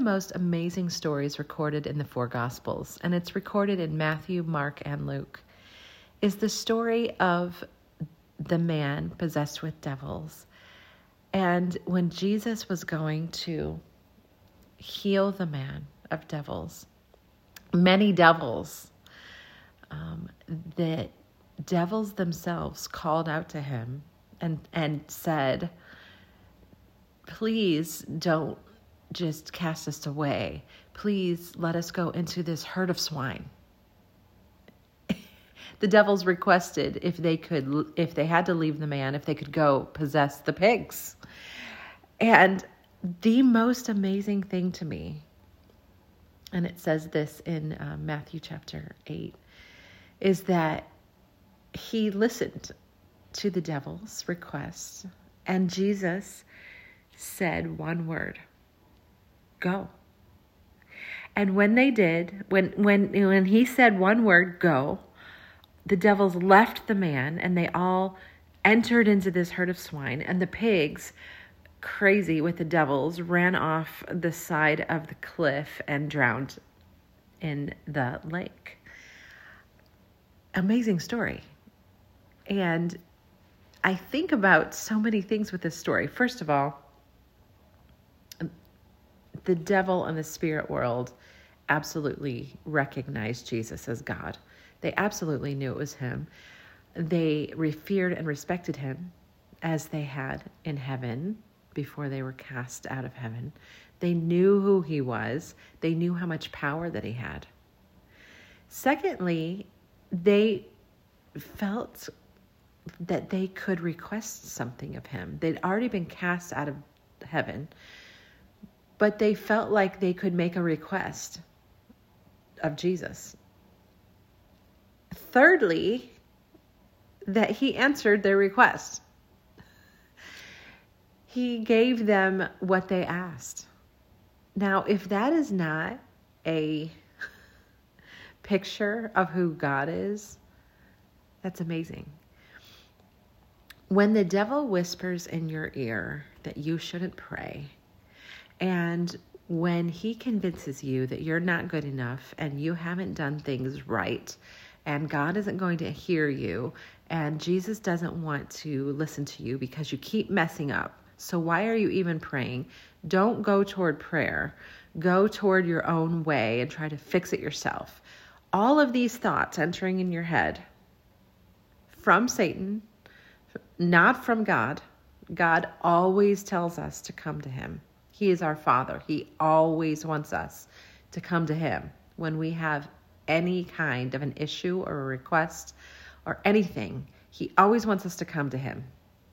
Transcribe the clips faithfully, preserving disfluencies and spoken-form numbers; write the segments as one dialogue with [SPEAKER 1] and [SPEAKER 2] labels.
[SPEAKER 1] most amazing stories recorded in the four Gospels, and it's recorded in Matthew, Mark, and Luke, is the story of the man possessed with devils. And when Jesus was going to heal the man of devils, many devils, um, the devils themselves called out to him and, and said, please don't just cast us away. Please let us go into this herd of swine. The devils requested if they could, if they had to leave the man, if they could go possess the pigs. And the most amazing thing to me, and it says this in uh, Matthew chapter eight, is that he listened to the devil's request, and Jesus said one word, go. And when they did, when when when he said one word, go, the devils left the man, and they all entered into this herd of swine, and the pigs, crazy with the devils, ran off the side of the cliff and drowned in the lake. Amazing story. And I think about so many things with this story. First of all, the devil and the spirit world absolutely recognized Jesus as God. They absolutely knew it was him. They revered and respected him as they had in heaven before they were cast out of heaven. They knew who he was. They knew how much power that he had. Secondly, they felt that they could request something of him. They'd already been cast out of heaven, but they felt like they could make a request of Jesus. Thirdly, that he answered their request. He gave them what they asked. Now, if that is not a picture of who God is, that's amazing. When the devil whispers in your ear that you shouldn't pray, and when he convinces you that you're not good enough and you haven't done things right, and God isn't going to hear you, and Jesus doesn't want to listen to you because you keep messing up, so why are you even praying? Don't go toward prayer. Go toward your own way and try to fix it yourself. All of these thoughts entering in your head from Satan, not from God. God always tells us to come to him. He is our Father. He always wants us to come to him when we have any kind of an issue or a request or anything. He always wants us to come to him.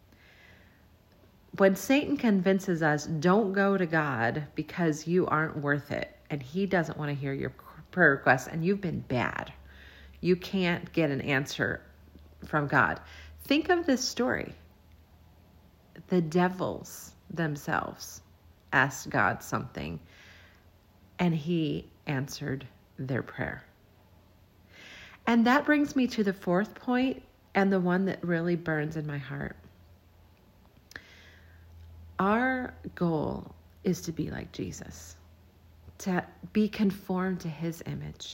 [SPEAKER 1] When Satan convinces us, don't go to God because you aren't worth it, and he doesn't want to hear your prayer requests, and you've been bad, you can't get an answer from God. Think of this story. The devils themselves asked God something, and he answered their prayer. And that brings me to the fourth point, and the one that really burns in my heart. Our goal is to be like Jesus, to be conformed to his image.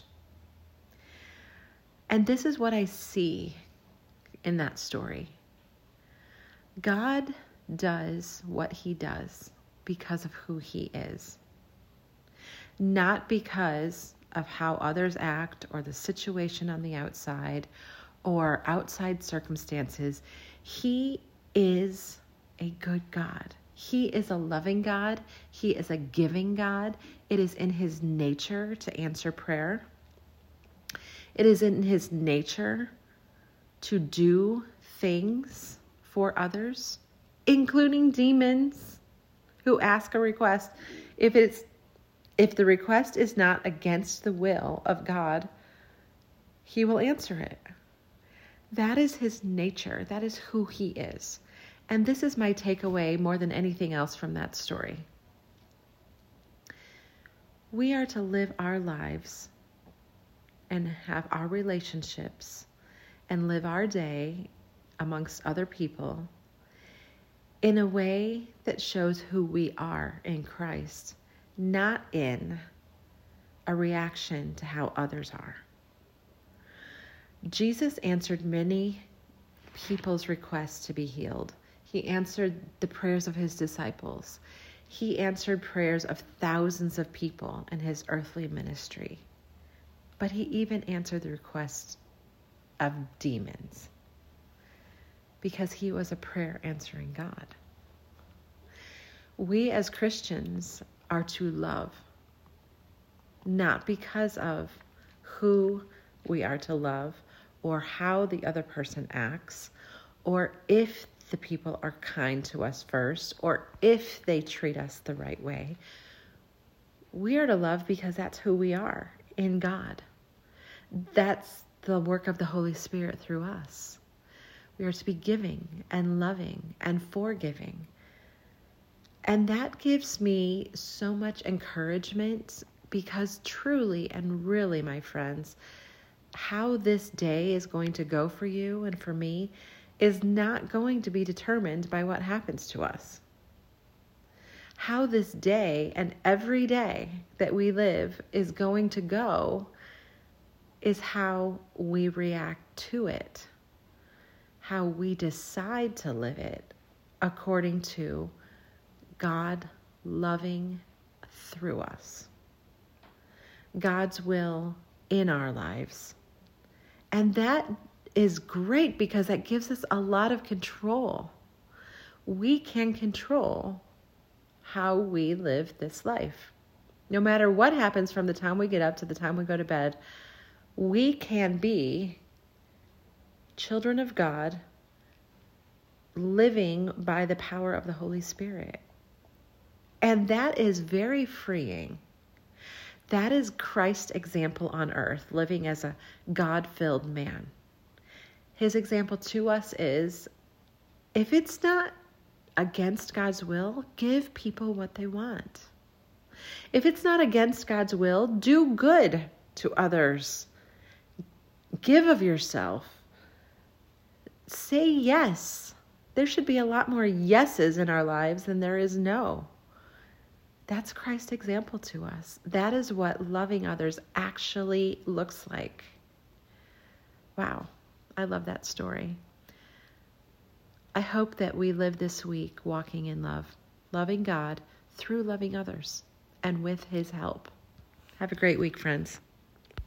[SPEAKER 1] And this is what I see in that story. God does what he does because of who he is, not because of how others act or the situation on the outside or outside circumstances. He is a good God. He is a loving God. He is a giving God. It is in his nature to answer prayer. It is in his nature to do things for others, including demons who ask a request. If it's if the request is not against the will of God, he will answer it. That is his nature. That is who he is. And this is my takeaway more than anything else from that story. We are to live our lives and have our relationships and live our day amongst other people in a way that shows who we are in Christ not in a reaction to how others are. Jesus answered many people's requests to be healed. He answered the prayers of his disciples. He answered prayers of thousands of people in his earthly ministry. But he even answered the requests of demons because he was a prayer answering God. We as Christians are to love, not because of who we are to love or how the other person acts, or if the people are kind to us first, or if they treat us the right way. We are to love because that's who we are in God. That's the work of the Holy Spirit through us. We are to be giving and loving and forgiving. And that gives me so much encouragement because truly and really, my friends, how this day is going to go for you and for me is not going to be determined by what happens to us. How this day and every day that we live is going to go is how we react to it, how we decide to live it according to God loving through us, God's will in our lives. And that is great because that gives us a lot of control. We can control how we live this life. No matter what happens from the time we get up to the time we go to bed, we can be children of God living by the power of the Holy Spirit. And that is very freeing. That is Christ's example on earth, living as a God-filled man. His example to us is, if it's not against God's will, give people what they want. If it's not against God's will, do good to others. Give of yourself. Say yes. There should be a lot more yeses in our lives than there is no. That's Christ's example to us. That is what loving others actually looks like. Wow, I love that story. I hope that we live this week walking in love, loving God through loving others and with his help. Have a great week, friends.